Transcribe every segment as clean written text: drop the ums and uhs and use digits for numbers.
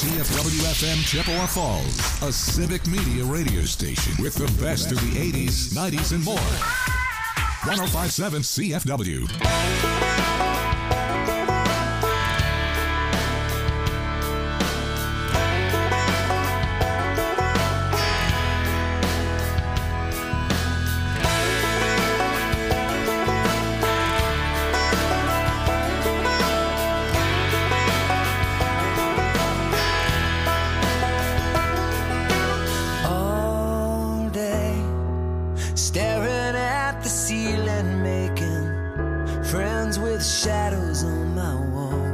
CFW-FM Chippewa Falls, a civic media radio station with the best of the 80s, 90s, and more. 105.7 CFW. Shadows on my wall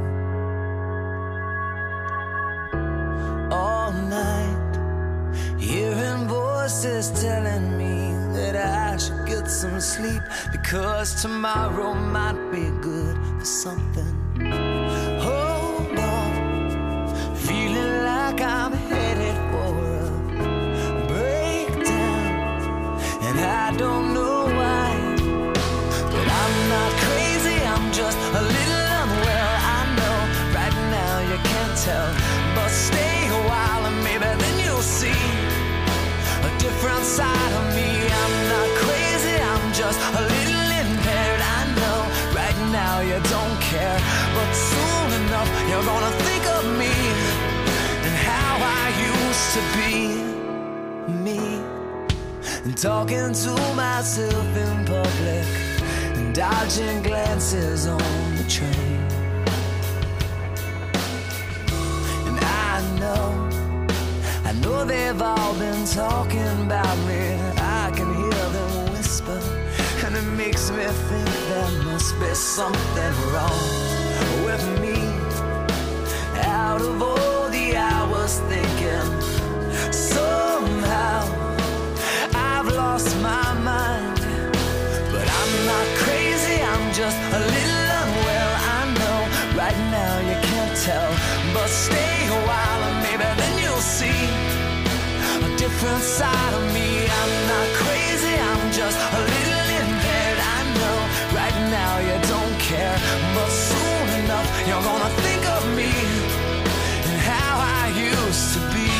all night, hearing voices telling me that I should get some sleep, because tomorrow might be good for something. Hold on, feeling like I'm headed for a breakdown, and I don't know why, but I'm not crazy, I'm just a little unwell. I know right now you can't tell, but stay a while and maybe then you'll see a different side of me. I'm not crazy, I'm just a little impaired. I know right now you don't care, but soon enough you're gonna think of me and how I used to be me, and talking to myself in public, dodging glances on the train. And I know they've all been talking about me. I can hear them whisper, and it makes me think there must be something wrong with me. Out of all the hours thinking, somehow I've lost my mind. But I'm not crazy, I'm just a little unwell. I know right now you can't tell, but stay a while and maybe then you'll see a different side of me. I'm not crazy, I'm just a little impaired. I know right now you don't care, but soon enough you're gonna think of me and how I used to be.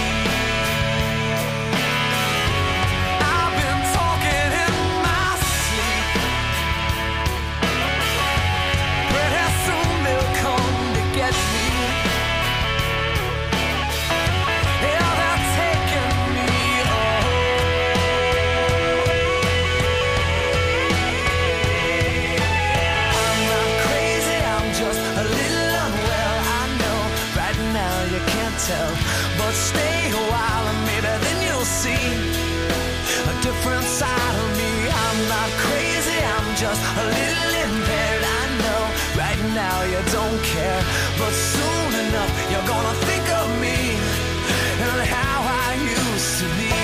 But stay a while and maybe then you'll see a different side of me. I'm not crazy, I'm just a little impaired. I know right now you don't care, but soon enough you're gonna think of me and how I used to be.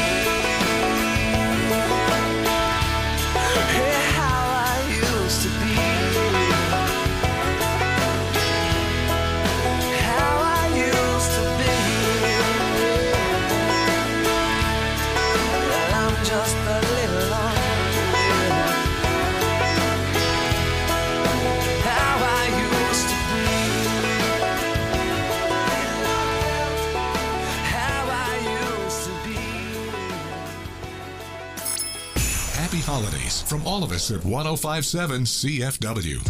Yeah, how I used to be. Holidays from all of us at 105.7 CFW.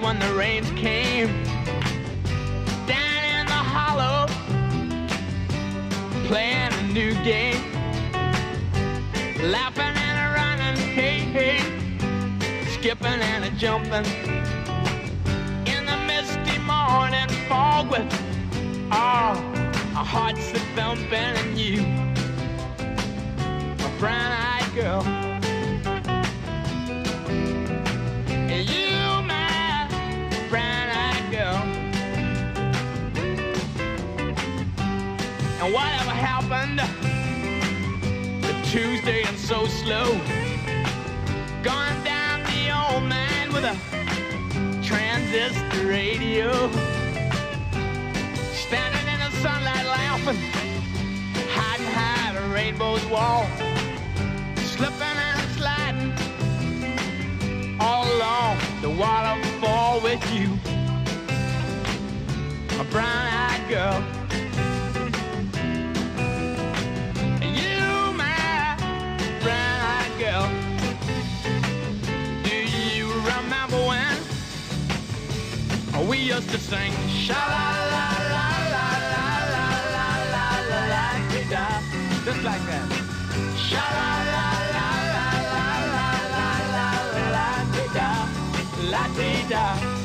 when the rains came. Down in the hollow, playing a new game. Laughing and a running, hey, hey. Skipping and a jumping. In the misty morning fog with our hearts a thumping, and you, my brown-eyed girl. And you, my brown-eyed girl. And whatever happened to Tuesday and so slow? Gone down the old man with a transistor radio. Standing in the sunlight laughing, hiding behind a rainbow's wall. Slipping and sliding all along the waterfall with you, a brown-eyed girl. You, my brown-eyed girl. Do you remember when we used to sing sha-la-la-la-la-la-la-la-la-la-la-la-la-la, just like that? Sha-la-la-la-la-la-la-la-la-la-la-la-la-la.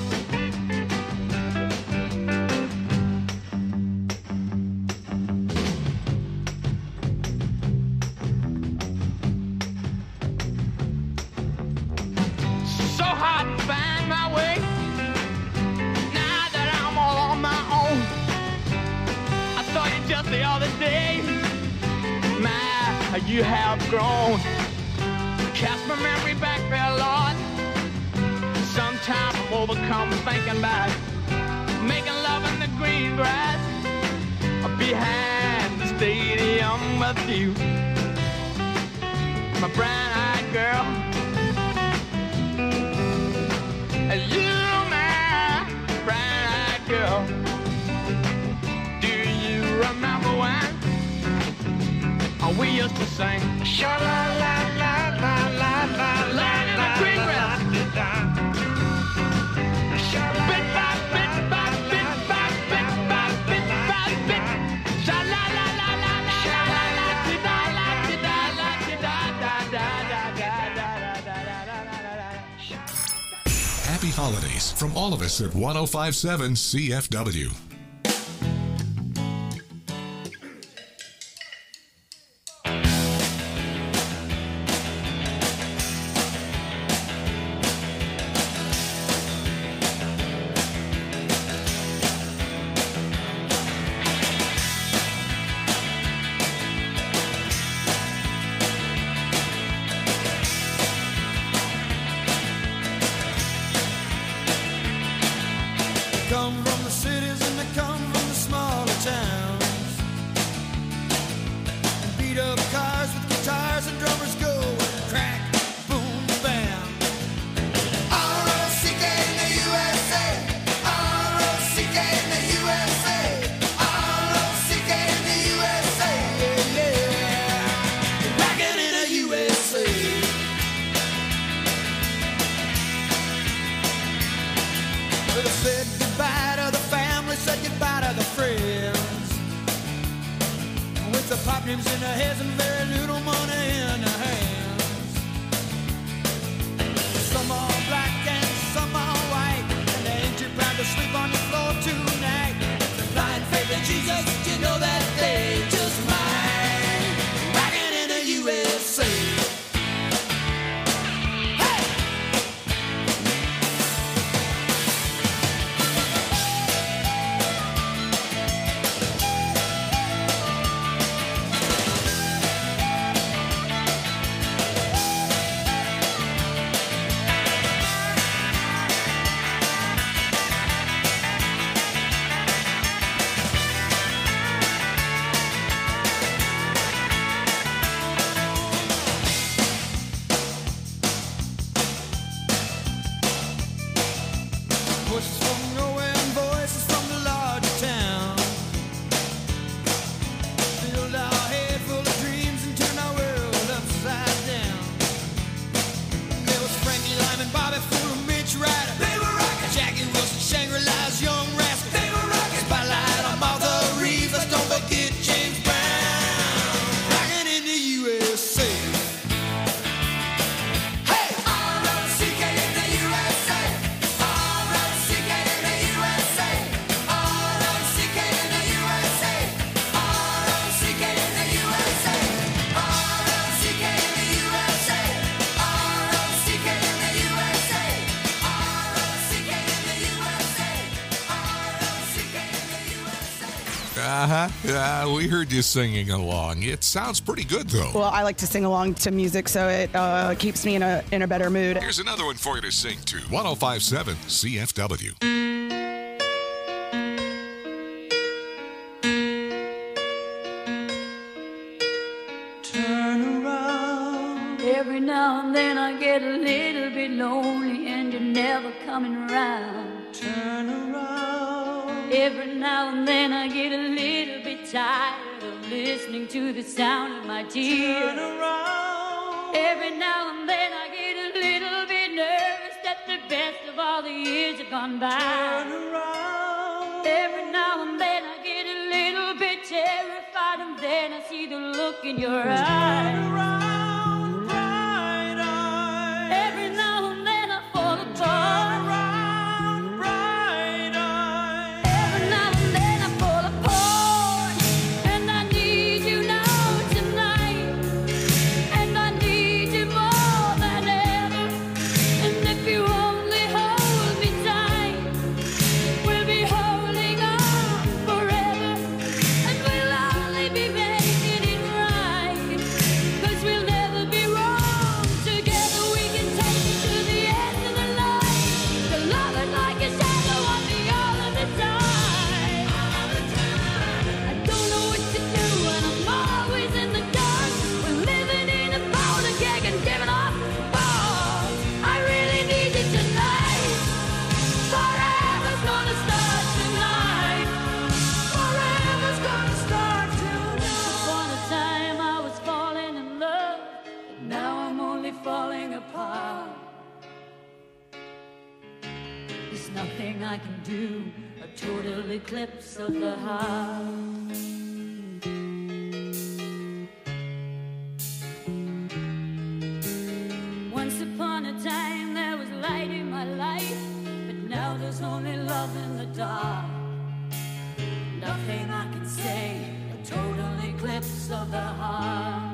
So hard to find my way now that I'm all on my own. I saw you just the other day. My, you have grown. Cast my memory back there, Lord. Sometimes I'm overcome thinking about making love in the green grass behind the stadium with you, my brown-eyed girl. You, my brown-eyed girl. Do you remember when we used to sing sha-la-la-la-la-la-la-la in the green grass? Bit by bit by bit by bit by bit by bit. Happy holidays from all of us at 105.7 CFW. Come from the cities and they come from the smaller towns. And beat up cars with guitars and drummers go crack, boom, bam. R-O-C-K in the USA, R-O-C-K in the USA, R-O-C-K in the USA, yeah, yeah. Rockin' in the USA. Well, I said goodbye to the family, said goodbye to the friends. With the pop names in their heads and very little money in their hands. Some are black and some are white, and they ain't too proud to sleep on the floor tonight. The blind faith in Jesus, you know that they just might. Rockin' in the USA. Yeah, we heard you singing along. It sounds pretty good, though. Well, I like to sing along to music, so it keeps me in a better mood. Here's another one for you to sing to. 105.7 CFW. Turn around. Every now and then I get a little bit lonely and you're never coming around. Turn around. Every now and then I get a little bit tired of listening to the sound of my tears. Turn around. Every now and then I get a little bit nervous that the best of all the years have gone by. Turn around. Every now and then I get a little bit terrified and then I see the look in your eyes. Turn around, bright eyes. Every now and then I fall apart. Turn around, bright eyes. Every now and then I fall apart. And I need you now tonight. And I need you more than ever. And if you only hold me tight, we'll be holding on forever. And we'll only be making it right. 'Cause we'll never be wrong. Together we can take it to the end of the line. The love is like a shadow on me all of the time. I don't know what to do and I'm always in the dark. We're living in a powder keg and giving off balls. I really need you tonight. Forever's gonna start tonight. Forever's gonna start tonight. Upon a time I was falling in love, but now I'm only falling apart. There's nothing I can do, a total eclipse of the heart. Once upon a time there was light in my life, but now there's only love in the dark. Nothing I can say, a total eclipse of the heart.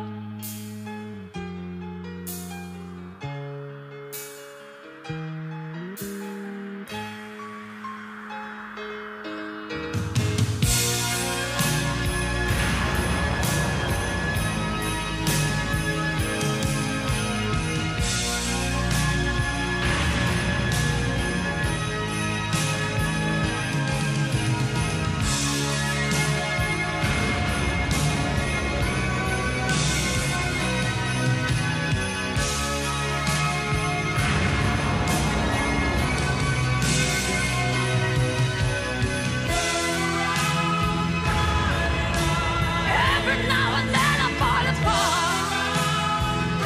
Every now and then I fall apart.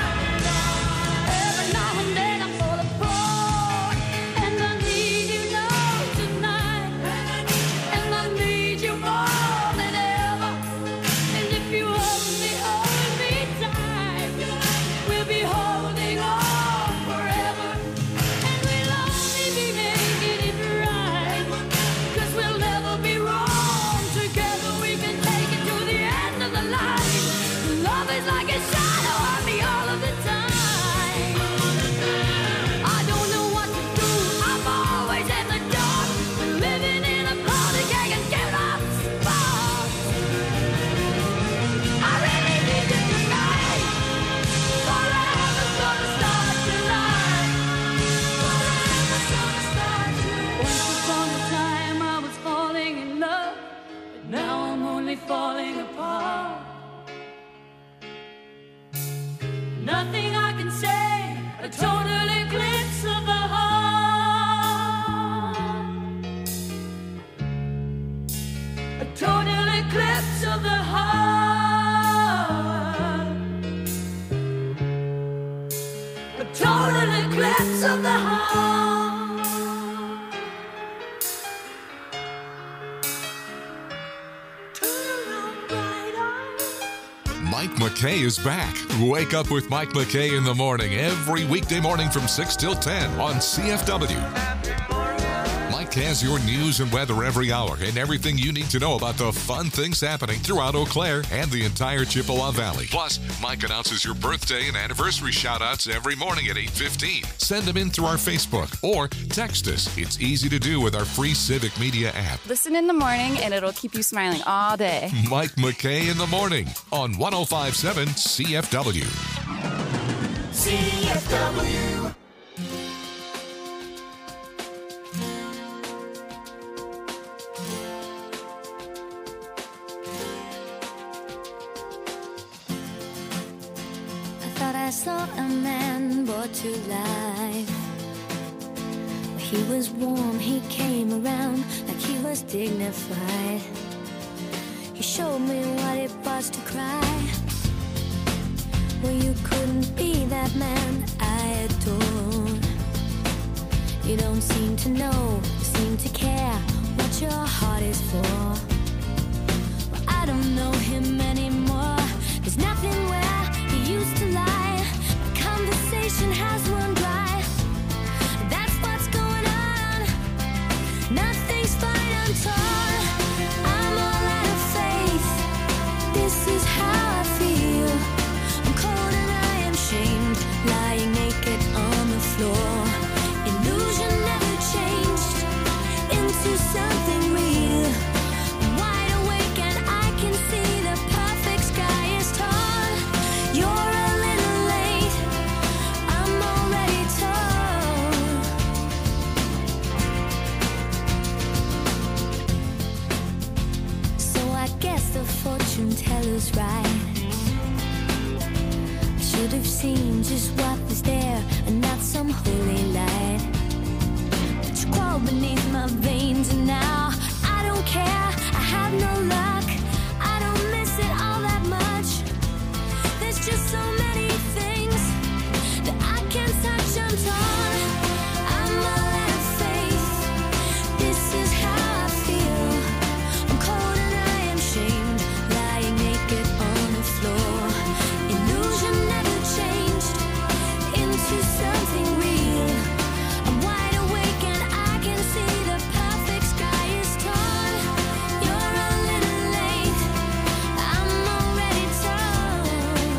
Every now and then I fall apart. And I need you now tonight. And I need you more than ever. And if you only hold me tight, we'll be holding on forever. And we'll only be making it right. 'Cause we'll never be wrong. Together we can take it to the end of the line. Love is like a shadow on me all of the time. I don't know what to do, I'm always in the dark. We're living in a powder keg and giving off sparks. I really need you tonight. Forever's gonna start tonight. Forever's gonna start tonight. Once upon a time I was falling in love, but now I'm only falling apart. Nothing I can say, a total eclipse of the heart. A total eclipse of the heart. A total eclipse of the heart. Turn around, bright eyes. Mike McKay is back. Wake up with Mike McKay in the morning every weekday morning from 6 till 10 on CFW. Mike Mike has your news and weather every hour and everything you need to know about the fun things happening throughout Eau Claire and the entire Chippewa Valley. Plus, Mike announces your birthday and anniversary shout-outs every morning at 8:15. Send them in through our Facebook or text us. It's easy to do with our free Civic Media app. Listen in the morning and it'll keep you smiling all day. Mike McKay in the morning on 105.7 CFW. CFW. I saw a man brought to life. He was warm, he came around like he was dignified. He showed me what it was to cry. Well, you couldn't be that man I adore. You don't seem to know, you seem to care what your heart is for. Well, I don't know him anymore. There's nothing where he used to lie. Conversation has run dry. That's what's going on. Nothing's fine, I'm torn. I'm all out of faith. This is how I feel. I'm cold and I am shamed, lying naked on the floor. Illusion never changed into something real. I'm wide awake and I can see the perfect sky is torn. You're a little late, I'm already torn. So I guess the fortune teller's right. I should have seen just what was there and not some holy light. But you crawl beneath my veins and now I don't care, I have no luck. I don't miss it all that much. There's just so many things that I can't touch, I'm torn. I'm all out of faith. This is how I feel. I'm cold and I am shamed, lying naked on the floor. Illusion never changed into something real. I'm wide awake and I can see the perfect sky is torn. You're a little late, I'm already torn.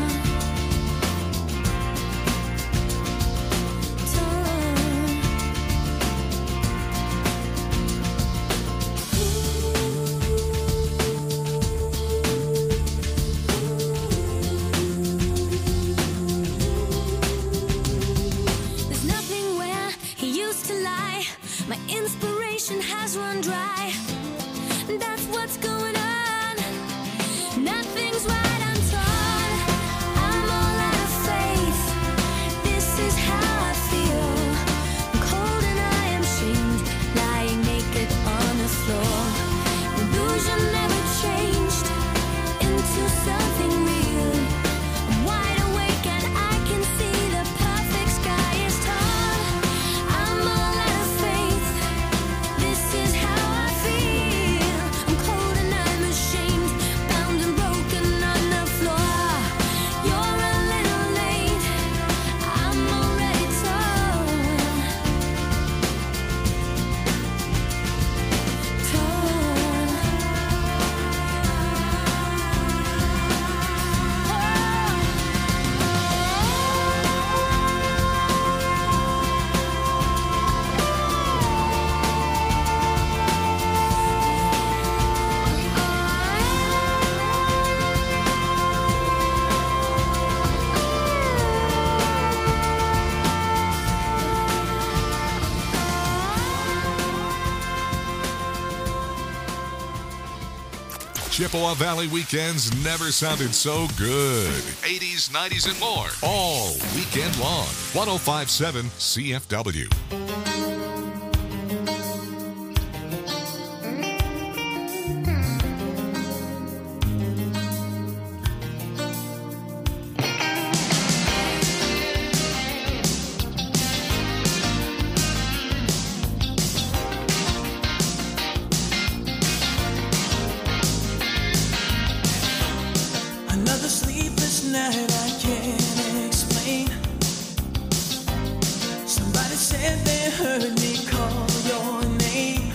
There's nothing where he used to lie. My inspiration has run dry. That's what's going on. Nothing's right, I'm torn. I'm all out of faith. This is how I feel. I'm cold and I am shamed, lying naked on the floor. Illusion never changed into something real. I'm wide awake and I can see the perfect sky is torn. I'm all out of faith. This is how I feel. I'm cold and I'm ashamed, bound and broken on the floor. You're a little late, I'm already torn. Chippewa Valley weekends never sounded so good. 80s, 90s, and more. All weekend long. 105.7 CFW. Another sleepless night I can't explain. Somebody said they heard me call your name.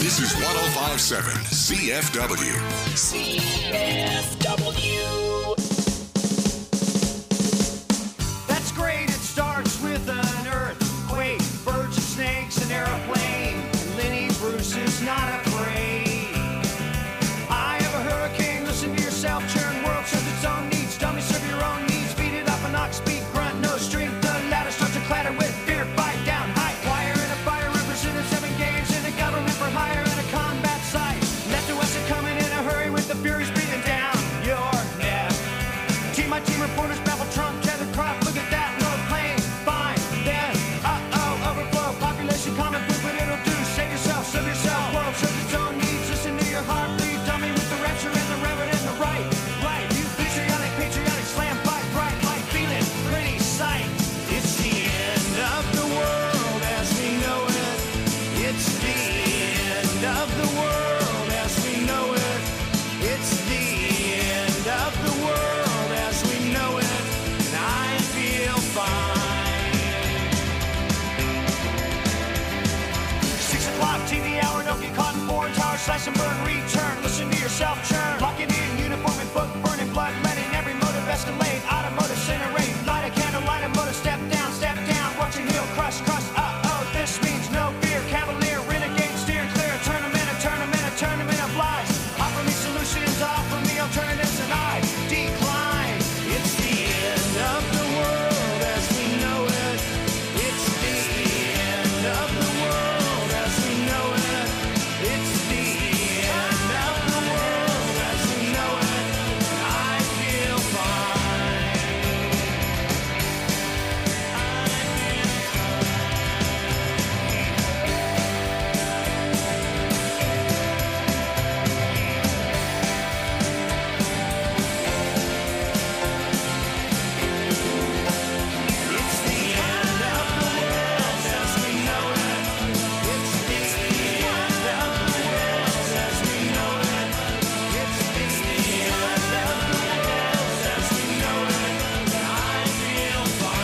This is 105.7 CFW. CFW. That's great, it starts with an earthquake, birds and snakes, an airplane, and Lenny Bruce is not afraid. I have a hurricane, listen to yourself, churn, world serves its own needs, dummy serve your own needs, beat it up an ox, speak, grunt, no strength, the ladder starts to clatter with fear, fight down, high wire and a fire, represented 7 games in a government for hire and a combat site, left to west and coming in a hurry with the furies breathing down your neck. Team by team reporters babble Trump, tethered crop, look at that, no plane, fine, then, overflow, population common food, but it'll do, save yourself, serve yourself, world serves its own needs, listen to your heart, bleed, dummy with the rapture and the reverend and the right, you patriotic, slam, fight, bright, light, feeling, pretty sight, it's the end of the world as we know it, it's the end of the world as we know it, it's the end of the world as we know it, and I feel fine. 6 o'clock, TV hour, don't get caught in foreign tower, slash and burn, return, listen to yourself churn, locking in, uniform and book, burning blood, letting every motive escalate, automotive incinerate, light a candle, light a motor, step down, watch your heel crush, this means no fear, cavalier, renegade, steer clear, a tournament of lies, offer me solutions, offer me alternatives, and I decline, it's the end of the world as we know it, it's the end of the world as we know it, it's the end of the world as we know it, and I feel fine. It's the end of the world as we know it, it's the end of the world as we know it, it's the end of the world as we know it, and I feel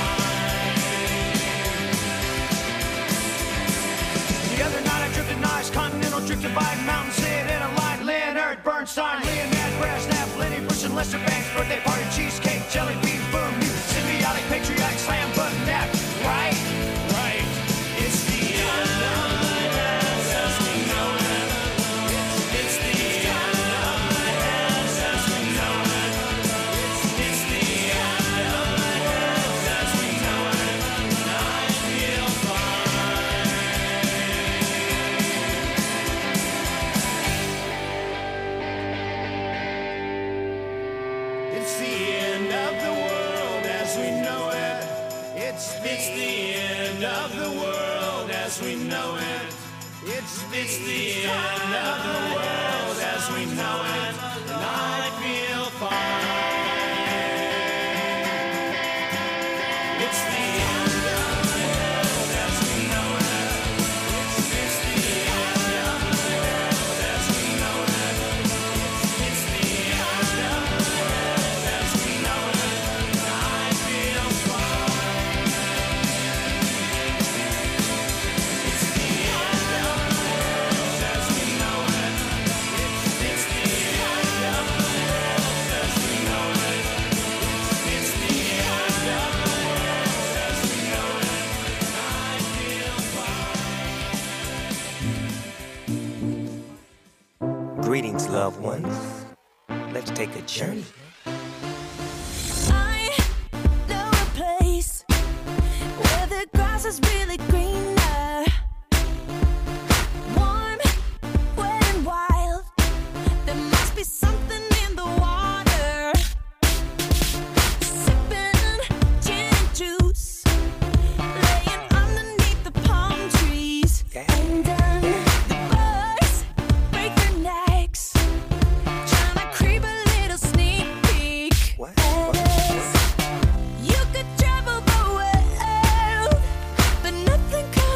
fine. The other night I drifted nice, continental drifted by mountain, sit in a line, Leonard Bernstein, Leonard Brasnap, Lenny Bruce and Lester Banks, birthday party, cheesecake, jelly bean, boom, you symbiotic, patriotic, slam button, nap, right, it's the end of the world as we know it, it's the end of the world as we know it, it's the end of the world as we know it, and I feel fine. It's the end of the world as we know it. It's the end of the world as we know it. It's the end of the world as we know it. And I feel fine. It's the end of the world as we know it. It's the end of the world as we know it. It's the end of the world as we know it, and I feel fine. It's the end of the world as we know it. It's the end of the world as we know it. It's the end of the world as we know it, and I feel fine. Greetings, loved ones. Let's take a journey. I know a place where the grass is really greener, warm, wet and wild. There must be something in the water. Sipping gin and juice, laying underneath the palm trees. And the birds break their necks, trying to creep a little sneak peek. You could travel the world, but nothing comes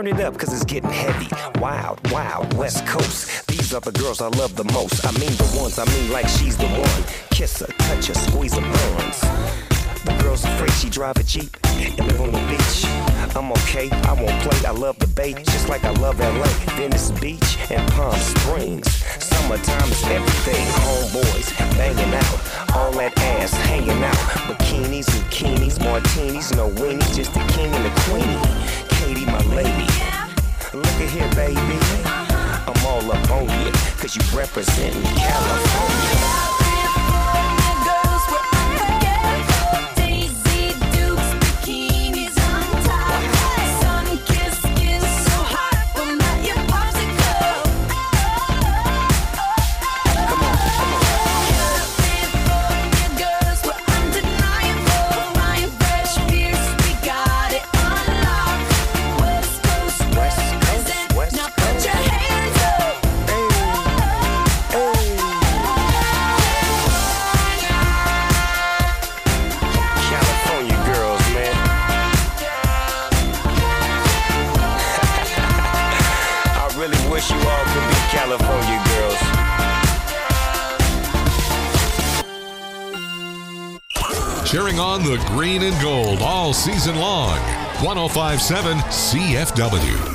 Turn it up, cause it's getting heavy. Wild, wild, West Coast. These are the girls I love the most. I mean the ones, I mean like she's the one. Kiss her, touch her, squeeze her buns. The girl's afraid she drive a Jeep and live on the beach. I'm okay, I won't play, I love the bay, just like I love LA, Venice Beach and Palm Springs. Summertime is everything, homeboys banging out, all that ass hanging out. Bikinis, zucchinis, martinis, no weenies, just the king and the queenie. Katie, my lady, look at here, baby. I'm all up on you, cause you representing California. Wish you all could be California girls. Cheering on the green and gold all season long. 105.7 CFW.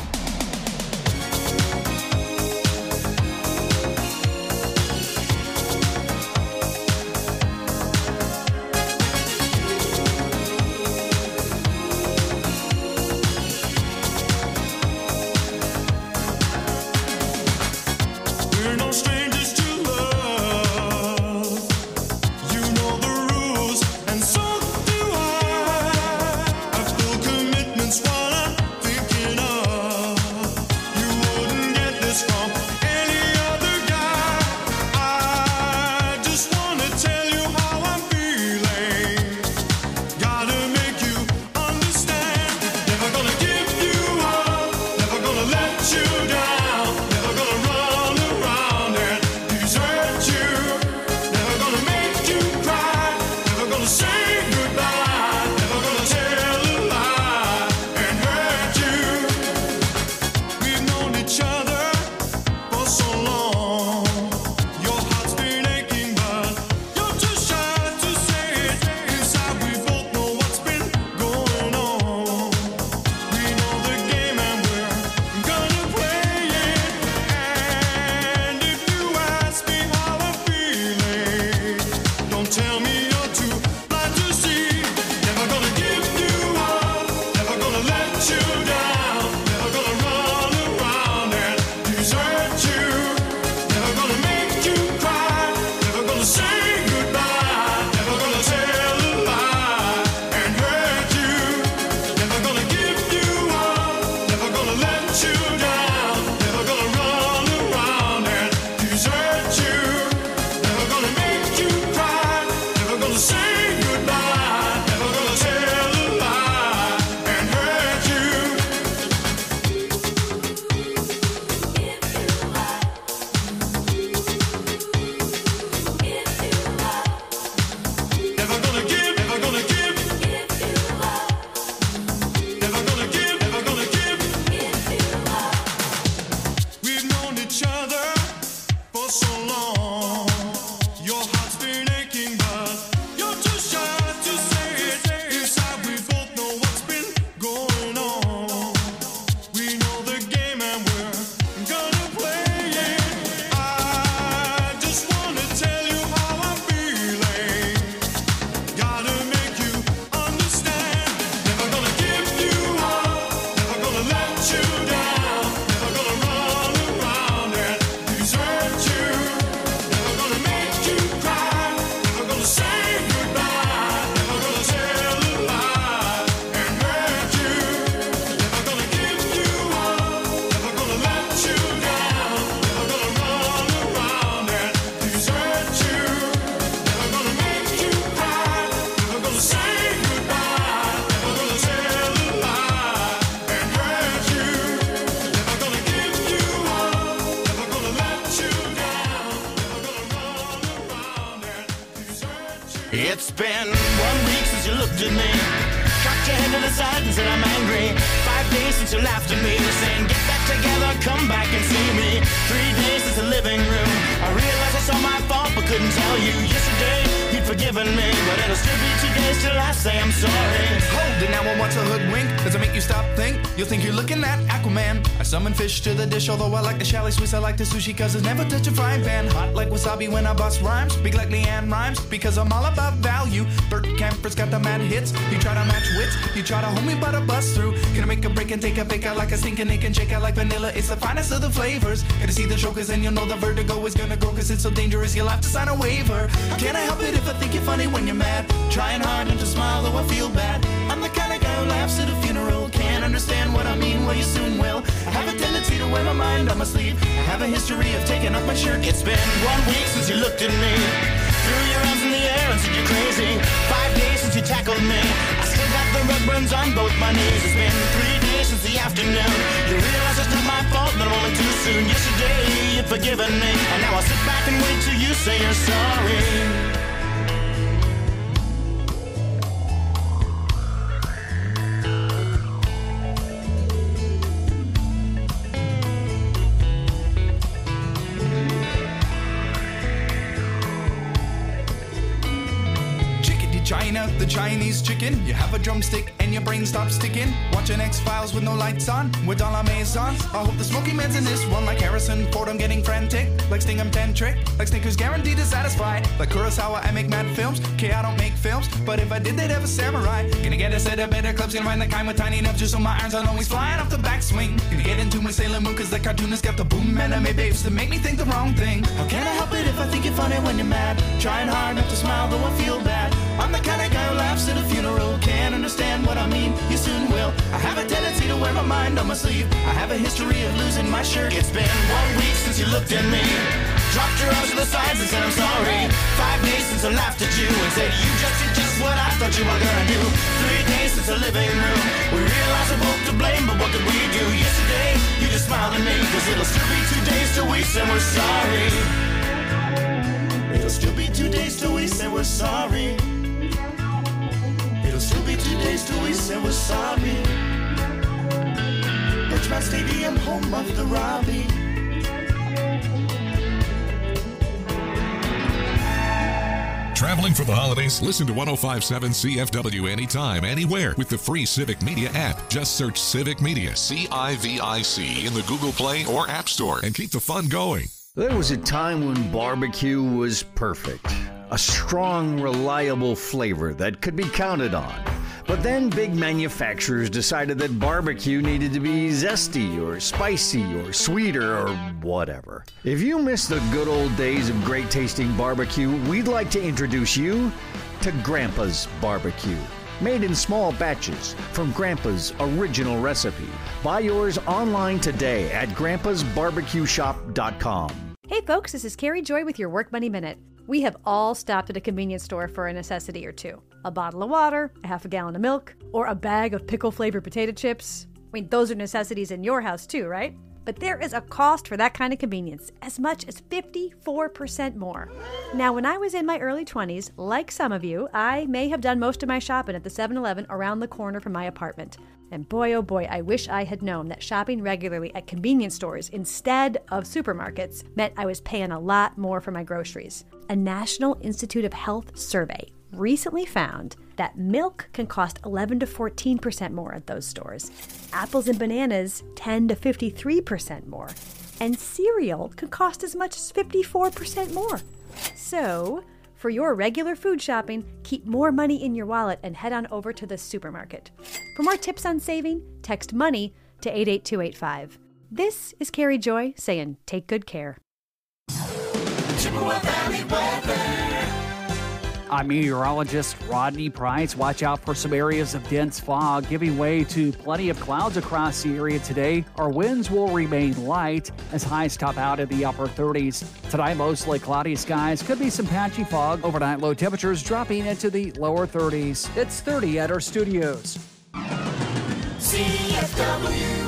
It's been 1 week since you looked at me, cocked your head to the side and said I'm angry. 5 days since you laughed at me, saying get back together, come back and see me. 3 days since the living room. I realized it's all my fault, but couldn't tell you. Yesterday you'd forgiven me, but it'll still be 2 days till I say I'm sorry. Hold it now, I want to hoodwink. Does it make you stop, think? You'll think you're looking at Aquaman. I summon fish to the dish, although I like the chalet Swiss, I like the sushi, cause it's never touch a frying pan. Hot like wasabi when I bust rhymes, big like Leanne rhymes, because I'm all about value. Bert Camper's got the mad hits. You try to match wits, you try to hold me but I bust through. Gonna make a break and take a fake out like a stinking ache and shake out like vanilla. It's the finest of the flavors. Gonna see the show cause then you'll know the vertigo is gonna go, cause it's so dangerous you'll have to sign a waiver. Can't I help it if I think you're funny when you're mad? Trying hard not to smile though I feel bad. I'm the kind of guy who laughs at a funeral. Can't understand what I mean, well you soon will. I have a tendency to wear my mind on my sleeve. I have a history of taking off my shirt. It's been 1 week since you looked at me, threw your arms in the air and said you're crazy. 5 days since you tackled me, I still got the rug burns on both my knees. It's been 3 days since the afternoon. You realize it's not my fault, but I'm only too soon. Yesterday you'd forgiven me, and now I'll sit back and wait till you say you're sorry. China, the Chinese chicken. You have a drumstick and your brain stops sticking. Watching X-Files with no lights on, with all our maison. I hope the Smoky Man's in this one, like Harrison Ford. I'm getting frantic, like Sting I'm tantric, like Snickers guaranteed to satisfy. Like Kurosawa, I make mad films. Okay, I don't make films, but if I did, they'd have a samurai. Gonna get a set of better clubs, gonna find the kind with tiny enough just so my irons aren't always flying off the backswing. Gonna get into my Sailor Moon, cause the cartoonist got the boom anime babes to make me think the wrong thing. How can I help it if I think you're funny when you're mad? Trying hard not to smile, though I feel bad. I'm the kind of guy who laughs at a funeral. Can't understand what I mean, you soon will. I have a tendency to wear my mind on my sleeve. I have a history of losing my shirt. It's been 1 week since you looked at me, dropped your arms to the sides and said I'm sorry. 5 days since I laughed at you and said you just did just what I thought you were gonna do. 3 days since the living room. We realized we're both to blame, but what could we do? Yesterday, you just smiled at me, cause it'll still be 2 days till we say we're sorry. It'll still be 2 days till we say we're sorry. It'll still be 2 days till we say we're sorry. Birchmount Stadium, home of the Robbie. Traveling for the holidays? Listen to 105.7 CFW anytime, anywhere with the free Civic Media app. Just search Civic Media, CIVIC, in the Google Play or App Store and keep the fun going. There was a time when barbecue was perfect. A strong, reliable flavor that could be counted on. But then big manufacturers decided that barbecue needed to be zesty or spicy or sweeter or whatever. If you miss the good old days of great tasting barbecue, we'd like to introduce you to Grandpa's Barbecue. Made in small batches from Grandpa's original recipe. Buy yours online today at grandpasbarbecueshop.com. Hey folks, this is Carrie Joy with your Work Money Minute. We have all stopped at a convenience store for a necessity or two. A bottle of water, a half a gallon of milk, or a bag of pickle-flavored potato chips. I mean, those are necessities in your house too, right? But there is a cost for that kind of convenience, as much as 54% more. Now, when I was in my early 20s, like some of you, I may have done most of my shopping at the 7-Eleven around the corner from my apartment. And boy, oh boy, I wish I had known that shopping regularly at convenience stores instead of supermarkets meant I was paying a lot more for my groceries. A National Institute of Health survey recently found that milk can cost 11 to 14% more at those stores. Apples and bananas 10 to 53% more. And cereal can cost as much as 54% more. So, for your regular food shopping, keep more money in your wallet and head on over to the supermarket. For more tips on saving, text MONEY to 88285. This is Carrie Joy saying take good care. Chippewa Valley weather. I'm meteorologist Rodney Price. Watch out for some areas of dense fog, giving way to plenty of clouds across the area today. Our winds will remain light as highs top out in the upper 30s. Tonight, mostly cloudy skies. Could be some patchy fog. Overnight low temperatures dropping into the lower 30s. It's 30 at our studios. CFW.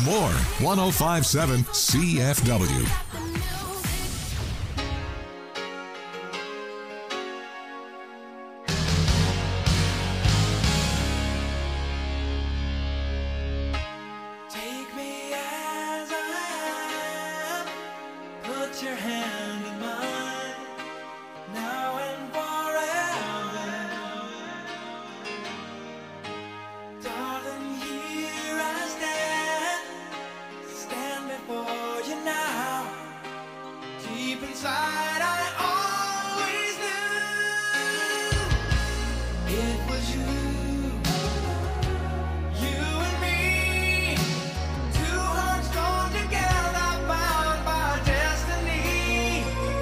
more. 105.7 CFW. Take me as I am. Put your hand in mine. Now and forever. Darling, here I stand before you now. Deep inside, I always knew it was you. You and me, two hearts joined together, bound by destiny.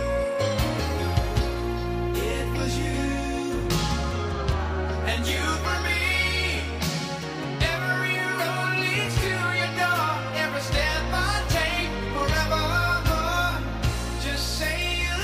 It was you, and you for me. Every road leads to your door. Every step I take, forevermore. Just say you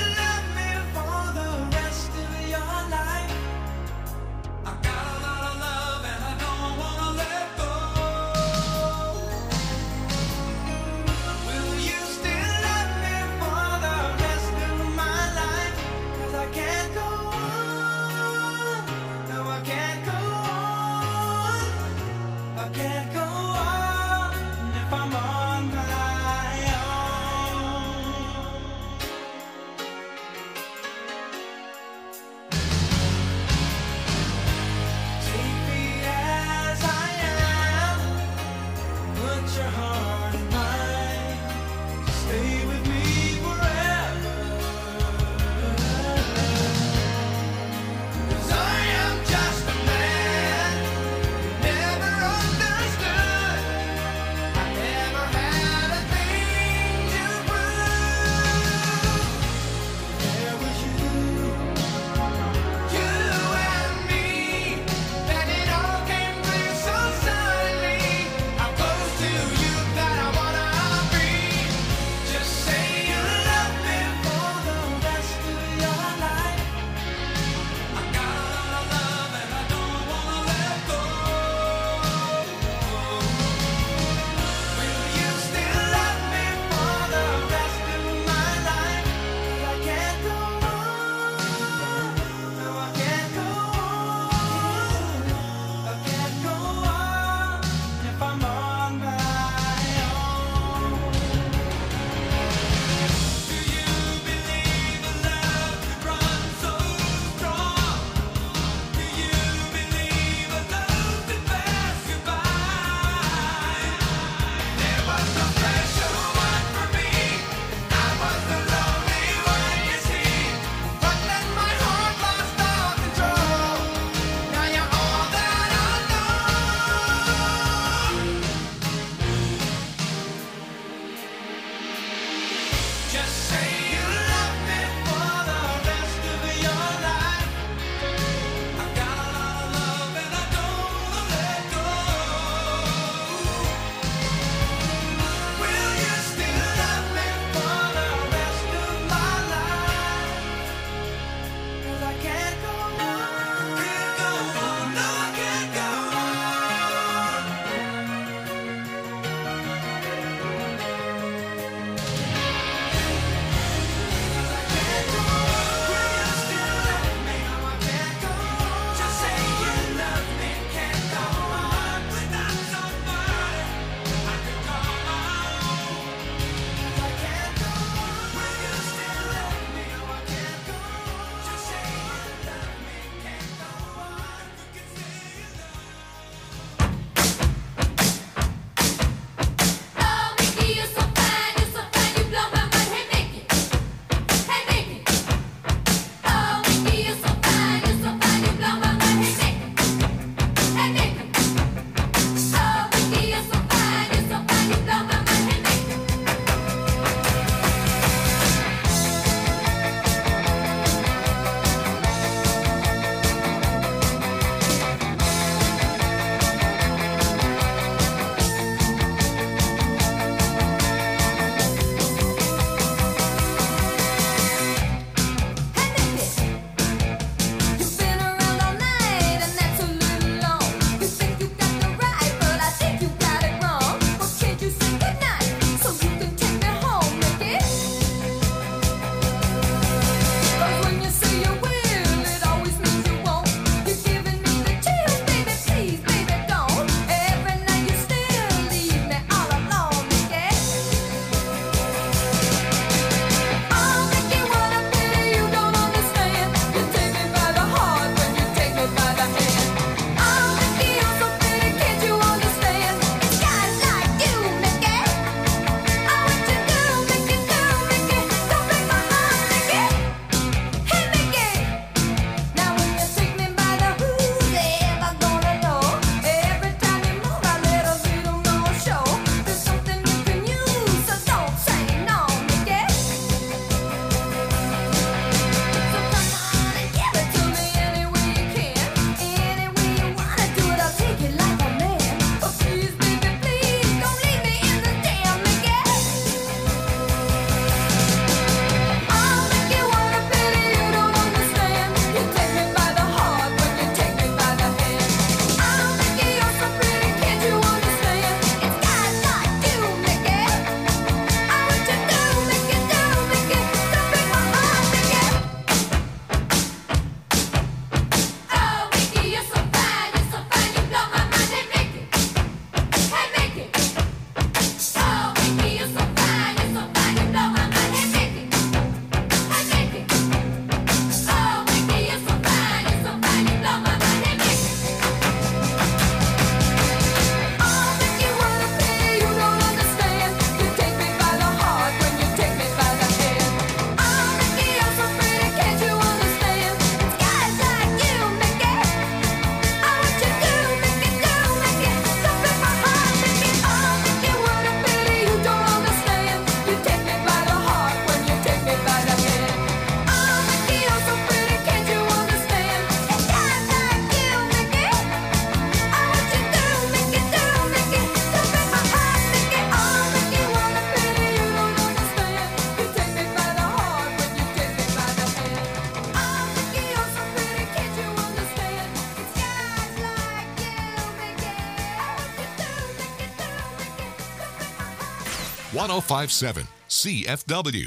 1057 CFW.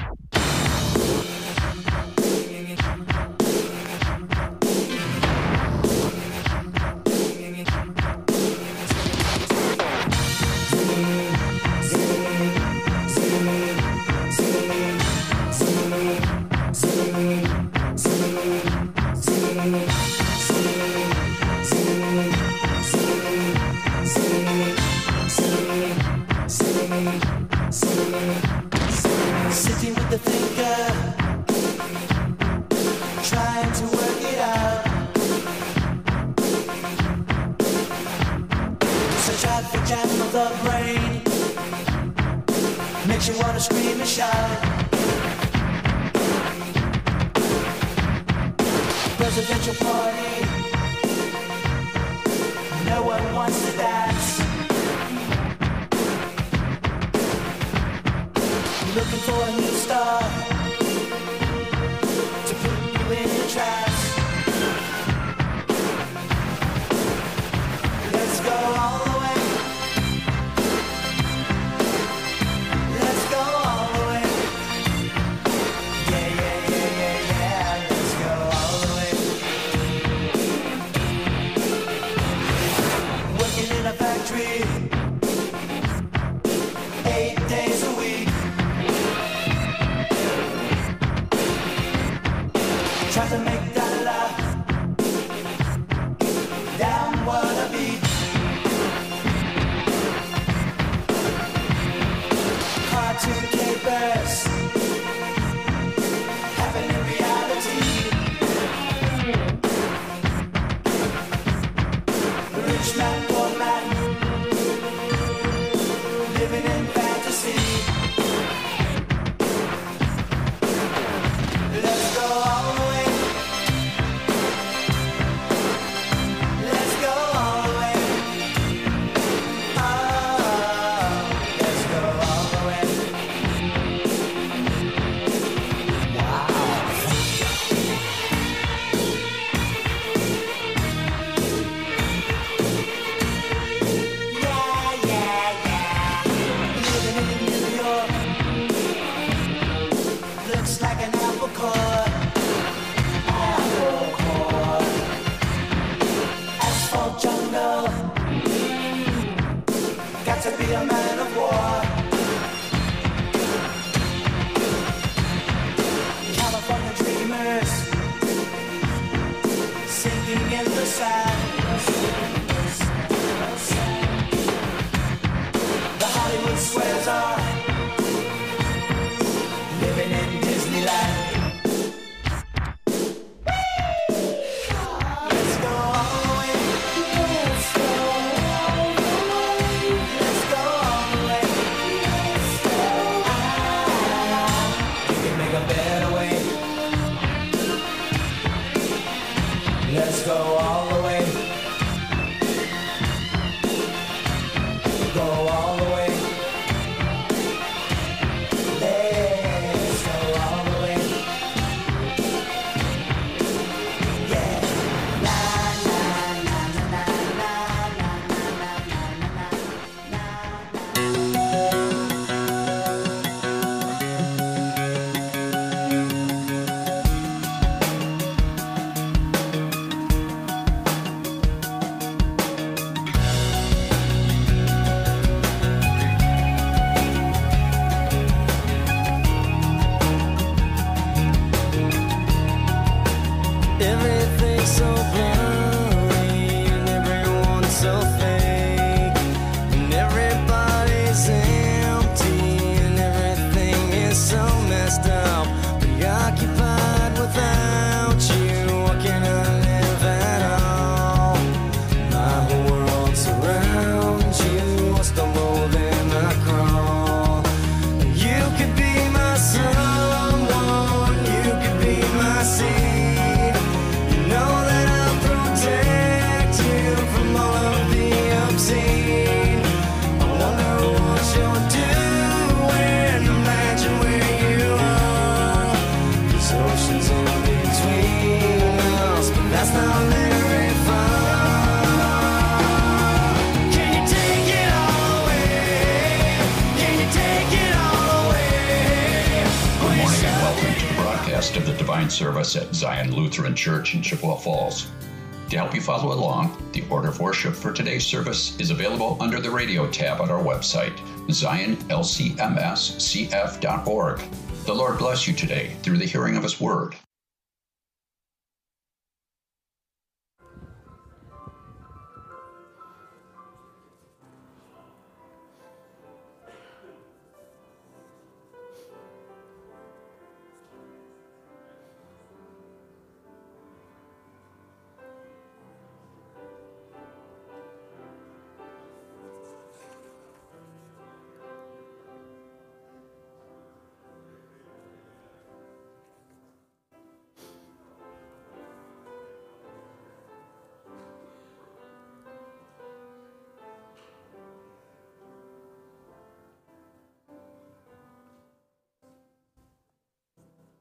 Sitting with the thinker, trying to work it out. Such traffic jam of the brain makes you wanna scream and shout. Presidential party, no one wants to dance. Looking for a new star to put you in a trance. Let's go all the way. Let's go all the way. Yeah, yeah, yeah, yeah, yeah. Let's go all the way. Working in a factory 8 days a week. divine service at Zion Lutheran Church in Chippewa Falls. To help you follow along, the order of worship for today's service is available under the radio tab on our website, zionlcmscf.org. The Lord bless you today through the hearing of His Word.